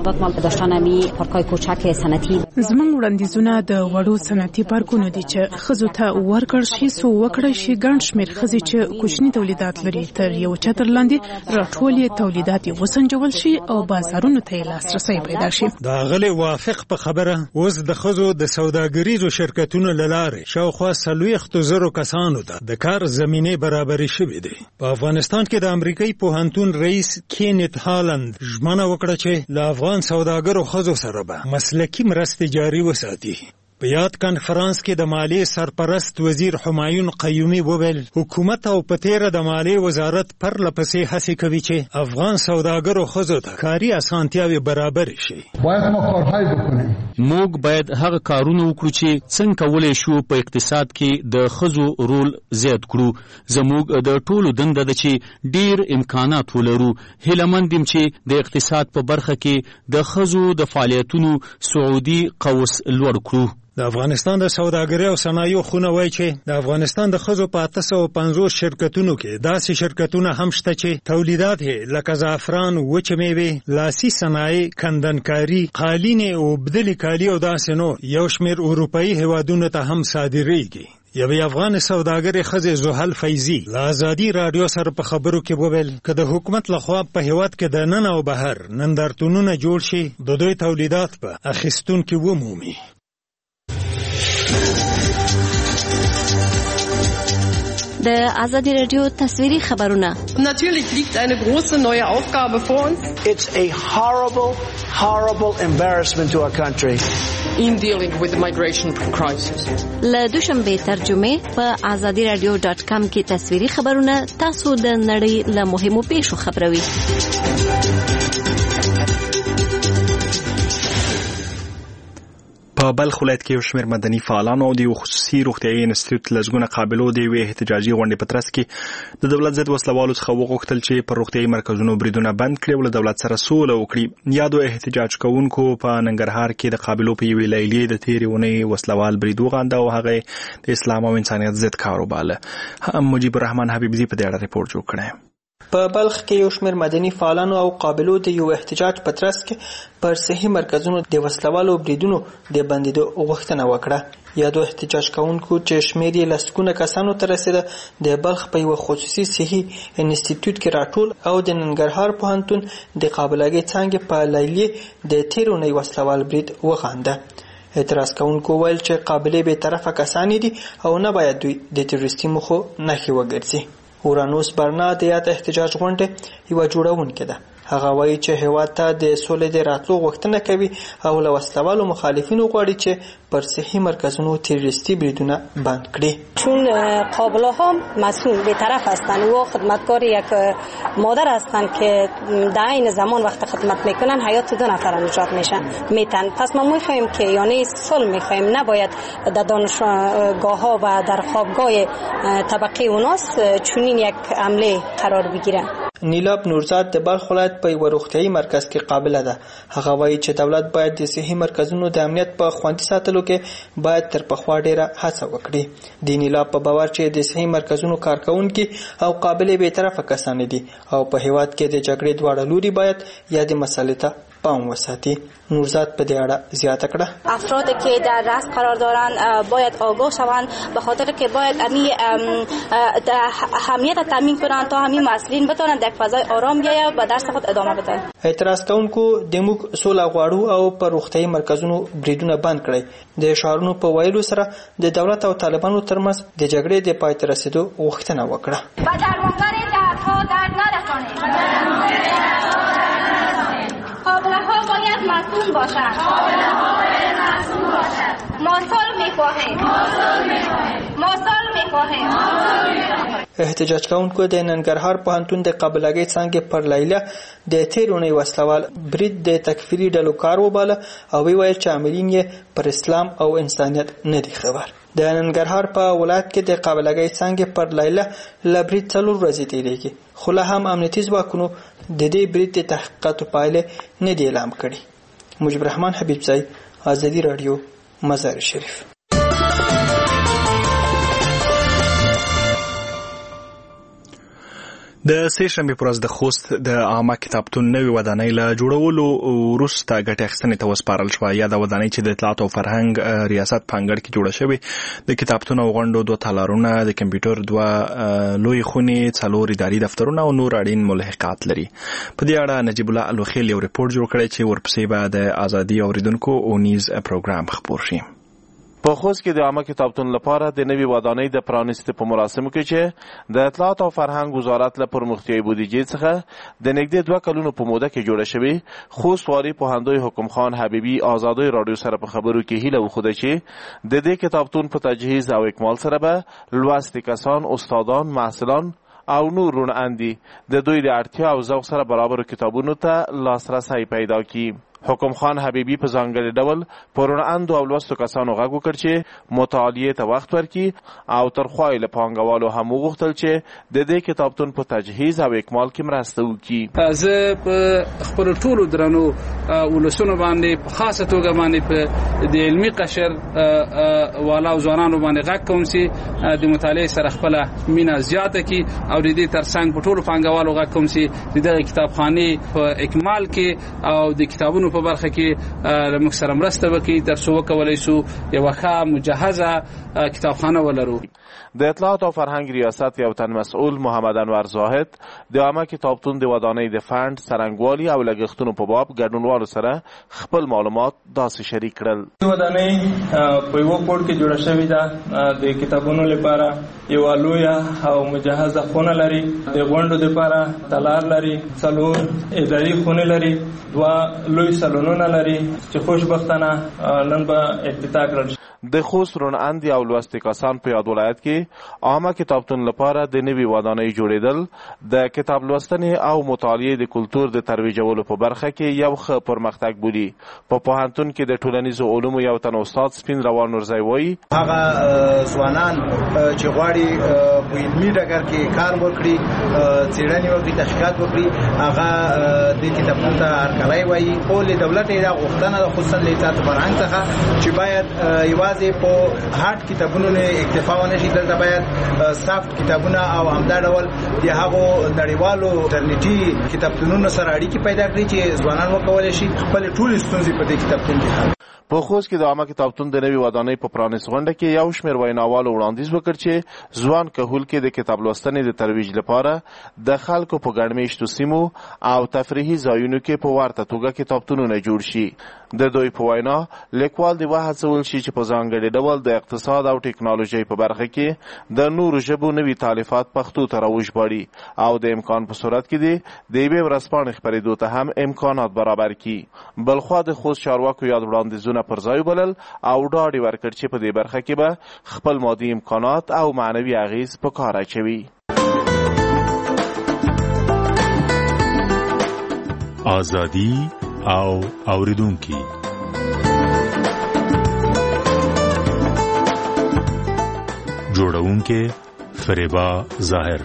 زموږ وړاندیزونه د وړو صنعتي پارکونو دي چې ښځو ته ورکړل شي څو وکړی شي ګڼ شمېر ښځې چې کوچني تولیدات لري تر یو چتر لاندې راټول یې تولیدات یې وسنجول شي او بازارونو ته یې لاسرسی پیدا شي. د هغلې وافق په خبره اوس د ښځو د سوداګریزو شرکتونو له لارې شاوخوا څلوېښتو زرو کسانو ته د کار زمینې برابرې شوې دي. په افغانستان کې د امریکایي پوهنتون رئیس کینت هالند ژمنه وکړه چې له افغان سوداګرو ښځو سره به مسلکي مرستې جاري وساتي. په یاد کانفرنس کې د مالیې سرپرست وزیر همایون قیومي وویل حکومت او په تیره د مالیې وزارت پرله پسې هڅې کوي چې افغان سوداګرو ښځو ته کاري اسانتیاوې برابرې شي. باید ما کارهای بکنیم. موږ باید هغه کارونه وکړو چې څنګه کولی شو په اقتصاد کې د ښځو رول زیات کړو. زموږ د ټولو دنده ده چې ډیر امکانات ولرو. هیله مند یم چې د اقتصاد په برخه کې د ښځو د فعالیتونو سعودي قوس لوړ کړو. د افغانستان د سوداګرۍ او صنایعو خونه وایي چې د افغانستان د ښځو په اته سوه پنځوس شرکتونو کې داسې شرکتونه هم شته چې تولیدات یې لکه زعفران، وچې میوې، لاسي صنایع، کندنکاري، قالینې، اوبدلي کالي او داسې نور یو شمېر اروپایي هیوادونو ته هم صادریږي. یوې افغان سوداګرې ښځې زحل فیضي له ازادي راډیو سره په خبرو کې وویل که د حکومت لخوا په هیواد کې د نن او بهر نندارتونونه جوړ شي د دوی تولیدات به اخیستونکي ومومي. د ازادي رادیو تصویري خبرونه. Natürlich liegt eine große neue Aufgabe vor uns. It's a horrible, horrible embarrassment to our country. In dealing with the migration crisis. له دوشنبه ترجمه په azadi radio dot com کې تصویري خبرونه تاسو د نړۍ له مهمو پیښو خبروي. په بلخ ولایت کې یو شمېر مدني فعالانو د یو خصوصي روغتیايي انسټیټیوټ لزګونه قابلو د یوې احتجاجي غونډې په ترڅ کې د دولت ضد وسلوالو څخه وغوښتل چې پر روغتیايي مرکزونو بریدونه بند کړي او له دولت سره سوله وکړي. یادو احتجاج کوونکو په ننګرهار کې د قابلو په یوې لیلیې د تېرې اونۍ وسلوال برید وغانده او هغه د اسلام او انسانیت ضد کار وباله. مجيب الرحمن حبیبزي په دې اړه ریپورت جوړ کړی. په بلخ کې یو شمېر مدني فعالانو او قابلو د یو احتجاج په ترڅ کې پر صحي مرکزونو د وسلوالو بریدونو د بندیدو غوښتنه وکړه. یادو احتجاج کوونکو چې شمېر یې لسګونه کسانو ته رسېده د بلخ په یو خصوصي صحي انسټیټیوټ کې راټول او د ننګرهار پوهنتون د قابلګۍ څانګې په لیلیې د تېرې اونۍ وسلوال برید وغانده. اعتراض کوونکو ویل چې قابلې بې طرفه کسان دي او نه باید دوی د تروریستي موخو نښې وګرځي. اورانوس برنا د یاد احتجاج غونډې یوه جوړونکې ده. هغه وایي چې هیواد ته د سولې د راتلو غوښتنه کوي او له وسلوالو مخالفینو غواړي چې پر صحی مرکزونو تروریستی بریدونه بند کړي. چون قابله ها مسئول به طرف هستند و خدمتکار یک مادر هستند که در این زمان وقت خدمت میکنن حیات دو نفر نجات میشن میتن. پس ما میخوایم که یعنی صلح میخوایم، نباید در دانشگاه ها و در خوابگاه طبقه اوناس چنین یک عمله قرار بگیرن. نیلاب نورزاد د بلخ ولایت په یو روغتیايي مرکز کې قابله ده. هغه وایي چې دولت باید د صحي مرکزونو د امنیت په خوندي ساتلو کې باید تر پخوا ډیره هڅه وکړي. د نیلاب په باور چې د صحي مرکزونو کارکونکي او قابلیت به طرفه کسان دي او په هیواد کې د جګړې دواړه لوري باید یادې مسلې ته پام وساتي. نورزاد په دې اړه زیاته کړه. افرادی که در رأس قرار دارند باید آگاه شوند، به خاطر که باید امی اهمیت تامین کنند تا همین مسئولین بتوانند در فضای آرام بیاید و درس خود ادامه بدن. اعتراض کوونکو د موږ سوله غواړو او پر روغتیايي مرکزونو بریدونه بند کړي. د شعارونو په ویلو سره د دولت او طالبانو ترمنځ د جګړې د پای ته رسیدو غوښتنه وکړه. و درمانگر دردها درد نرسانید. قابله ها باید مسئول باشند. قابله ها باید مسئول باشند. ما صلح می‌خواهیم. ما صلح می‌خواهیم. ما صلح می‌خواهیم. ما صلح می‌خواهیم. احتجاج کوونکو د ننګرهار پوهنتون د قابلګۍ څانګې پر لیله د تېرې اونۍ وسلوال برید د تکفیري ډلو کار وباله او ویل چې عاملین یې پر اسلام او انسانیت نه دي خبر. د ننګرهار په ولایت کې د قابلګۍ څانګې پر لیله له برید څلور ورځې تېرېږي، خو لا هم امنیتي ځواکونو د دې برید د تحقیقاتو پایلې نه دي اعلام کړي. مجيب الرحمن حبیبزی، ازادي رادیو، مزار شریف. د سه شنبې پر ورځ د خوست د عامه کتابتون نوې ودانۍ له جوړولو وروسته ګټې اخیستنې ته وسپارل شوه. یا د ودانۍ چې د اطلاعات او فرهنګ ریاست په انګړ کې جوړه شوې، د کتابتون او غونډو دوه تالارونه، د کمپیوټر دوه لوی خونې، څلور اداري دفترونه او نور اړین ملحقات لري. په دې اړه نجیب الله الوخیل یو ریپورت جوړ کړی چې ورپسې به د ازادي اوریدونکو اونیز پروګرام خپور شي. په خوست کې د عامه کتابتون لپاره د نوي ودانۍ د پرانیستې په مراسمو کې چې د اطلاعات او فرهنګ وزارت له پرمختیایي بودیجې څخه د نږدې دوه کلونو په موده کې جوړه شوې خوست والي پوهندوی حکم خان حبیبي ازادۍ راډیو سره په خبرو کې هیله وښوده چې د دې کتابتون په تجهیز او اکمال سره به لوستي کسان، استادان، محصلان او نور رون اندي د دوی د اړتیا او ذوق سره برابر کتابونو ته لاسرسی پیدا کړي. حکم خان حبیبي په ځانګړي ډول په رون اندو او لوستو کسانو غږ وکړ چې مطالعې ته وخت ورکړي او تر خوا یې له پانګوالو هم وغوښتل چې د دې کتابتون په تجهیز او اکمال کې مرسته وکړي. زه په خپلو ټولو درنو ولسونو باندې په خاصه توګه باندې په د علمي قشر والا او ځوانانو باندې غږ کوم چې د مطالعې سره خپله مینه زیاته کړي او د دې ترڅنګ په ټولو پانګوالو غږ کوم چې د دغه کتابخانې په اکمال کې او د کتابونو په برخه کې موږ سره مرسته وکړي تر څو وکولای شو یوه ښه مجهزه کتابخانه ولرو. د اطلاعات او فرهنګ ریاست یو تن مسئول محمد انور زاهد د عامه کتابتون د ودانۍ د فند څرنګوالي او لګښتونو په باب ګډونوالو سره خپل معلومات داسې شریک کړل. ودانۍ په یو کوډ کې جوړه شوې ده. د کتابونو لپاره یو لویه او مجهزه خونه لري. د غونډو لپاره تالار لري. څلور اداري خونه لري. دوه لوی سالونونه لري چې خوشبختانه نن به افتتاح کړل. د خوست رون اندي او لوستي کسان په یاد ولایت کې عامه کتابتون لپاره د نوي ودانۍ جوړېدل د کتاب لوستنې او مطالعې د کلتور د ترویجولو په برخه کې یو ښه پرمختګ بولي. په پوهنتون کې د ټولنیزو علومو یو تن استاد سپین روان نورزی وایي هغه ځوانان چې غواړي په علمي ډګر کې کار وکړي، څېړنې وکړي، تحقیقات وکړي، هغه د کتابتون ته هرکلی وایي. خو له دولت یې دا غوښتنه ده خصوصا له اطلاعات فرهنګ څخه چې باید یوازې په هارد کتابونو نه اکتفا ونه شي، دلته باید سافت کتابونه او همدا ډول د هغو نړیوالو انټرنیټي کتابتونونو سره اړیکې پیدا کړي چې ځوانان وکولی شي خپل ټولې ستونزې په دې کتابتون کې حل. په خوست کې د عامه کتابتون د نوي ودانۍ په پرانیست غونډه کې یو شمېر ویناوالو وړاندیز وکړ چې ځوان کهول کې د کتاب لوستنې د ترویج لپاره د خلکو په ګڼ مېشتو سیمو او تفریحي ځایونو کې په ورته توګه کتابتونونه جوړ شي. د دوی په وینا لیکوال د وهڅول شي چې په ځانګړي ډول د اقتصاد او ټکنالوژۍ په برخه کې د نورو ژبو نوي تالیفات پښتو ته راوژباړي او د امکان په صورت کې د یوې ورځپاڼې خپرېدو ته هم امکانات برابر کړي. بلخوا د خوست چارواکو یاد وړاندیزونه پر ځای وبلل او ډاډ یې ورکړ چې په دې برخه کې به خپل مادي امکانات او معنوي اغیز په کار اچوي. آزادي او اوریدونکي جوړونکي فریبا ظاهر.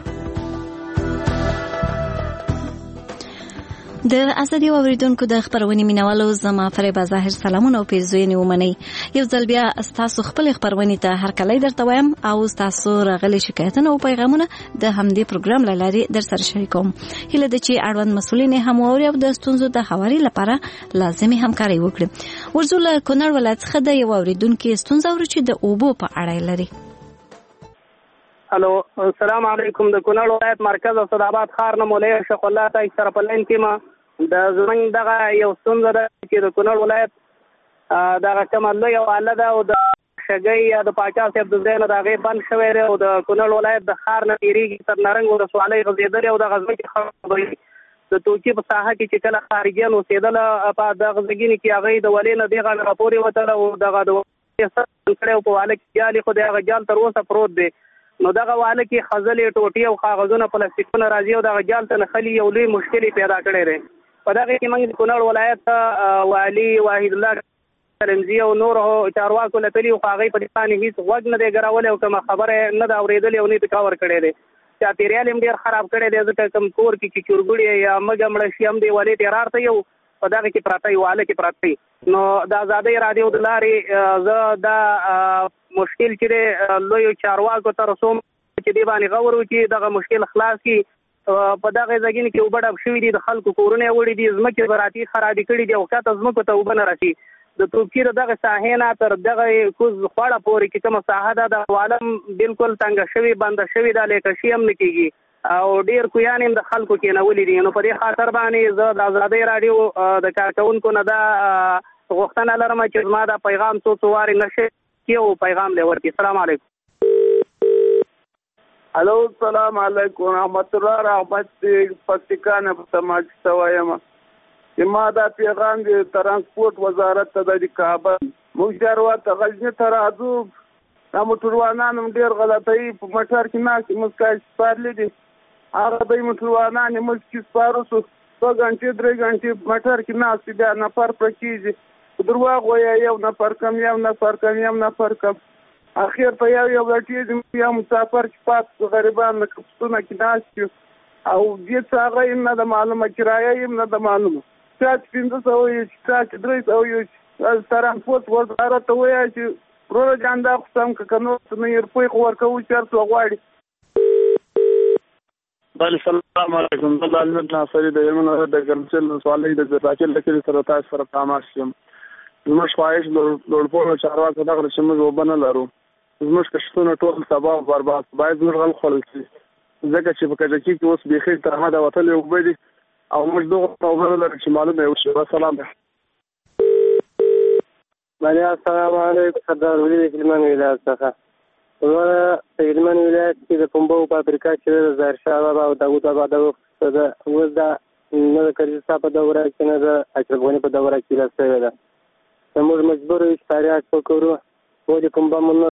د ازادي اوریدونکو د خبرونې مینوالو زما فریبا ظاهر سلامونه او پیرزوینې ومنئ. یو ځل بیا ستاسو خپل خبرونې ته هرکلی درته وایم او ستاسو راغلي شکایتونه او پیغامونه د همدې پروګرام له لارې در سره شریکوم. هیله ده چې اړوند مسؤلین یې هم واوري او د ستونزو د هواري لپاره لازمي همکاري وکړي. ورځو له کونړ ولایت څخه د یو اوریدونکي ستونزه اورو چې د اوبو په اړه لري. الو السلام علیکم. د کونړ ولایت مرکز اسداباد ښار نه مولوي شیخ الله تای سره په لاین کې ما د زمنګ دغه یو ستونزه ده چې د کونړ ولایت دغه کومه لویه واله ده او د شګۍ یا د پاچا صاحب د ځای نه د هغې بند شوی دی او د کونړ ولایت د ښار نه تېرېږي تر نرنګ ولسوالۍ غځېدلې او دغه ځمکې خړوبوي. د توکي په ساحه کې چې کله خارجیان اوسېدله په دغه ځګینې کې هغوی د ولې نه دې غاړه راپورې وتله او دغه د کړی او په واله کې جال خو د هغه جال تر اوسه پروت دی. نو دغه واله کې خځلې ټوټې او کاغذونه پلاستیکونه راځي او دغه جال ته نښلي یو لوی مشکل پیدا کړی دی. په دغه کې موږ د کونړ ولایت والي واحد الله کرمزي او نور چارواکو له تلي خو هغوی په دې باندې هېڅ غوږ نه دی ګرولی او کومه خبره نه ده اورېدلې او نه یې پې کور کړی دی. چاپېریال هم ډېر خراب کړی دی ځکه کوم کور کې چې چورګوړي یا مږه مړه شي هم دی ولې تېرار ته یو په دغه کې پراته وي واله کې پراته وي. نو د ازادۍ راډیو د لارې زه دا مشکل چې دی لویو چارواکو ته رسوم چې دې باندې غور وکړي دغه مشکل خلاص کړي. په دغه ځګینې کې اوبه ډک شوي دي، د خلکو کورونه یې وړي دي، ځمکې زراعتي خرابې کړي دي او ښکته ځمکو ته اوبه نه رسي. د توپچي د دغه ساحې نه تر دغه کوز خوړه پورې چې کومه ساحه ده د والم بالکل تنګه شوې بنده شوې ده، لیکشي هم نه کېږي او ډېر کویان هم د خلکو کېنولي دي. نو په دې خاطر باندې زه د ازادۍ راډیو د کارکوونکو نه دا غوښتنه لرم چې زما دا پیغام څو څو وارې نشي یو پیغام دی ورکړي. السلام علیکم. الو السلام علیکم رحمت الله رحمت پکتیکا نه سماج سوایم چې ما دا پیغام د ترانسپورت وزارت ته د کابل موږ جوړه غزنی ته راځو. دا موټروانان ډېر غلطۍ په موټر کې ناست مسکای سپارلې دي. هغه د موټروانان موږ کې سپارو څو غنټې درې غنټې موټر کې ناست بیا نفر پکېږي درواغ وایي یو نفر کم یو نفر کم یو نفر کم اخیر په یو یو لټې یو مسافر چې پات غریبان لکه پښتونه کې ناست او دې څه هغه یې نه د معلومه کرایه یې نه د معلومه چا چې پنځه سوه وایي چې چا چې درې سوه وایي ترانسپورت وزارت ته وایي چې وروره جان دا خو سم که که نور څه نه یې روپۍ خو ورکوو چې هر څوک غواړي. بله سلام علیکم. زه لالمت ناصري د هلمند د ګرمسل ولسوالۍ د زراچل له کلي سره تاسو سره تماس یم. زموږ خواهش لوړپوړو چارواکو دغه چې موږ اوبه نه لرو. زموږ کښتونه ټول تباه او برباد باید زموږ غل خوړل شي ځکه چې په کجکي کې اوس بیخي تر حده وتلې اوبه دي او موږ دغه اوبه نه لرو چې معلومه یې وشي. وسلام. بله السلام علیکم. سردار ولي د هلمند ولایت څخه زما په هلمند ولایت کې د پنبو په افریقا کې د ظاهرشاه بابا او داود بابا د وخت ده اوس دا نه د کرزي صاحب په دوره کې نه د اشرف غني په دوره کې راسوې ده. موږ مجبور یو چې تاریخ وکړو ولې پنبه مو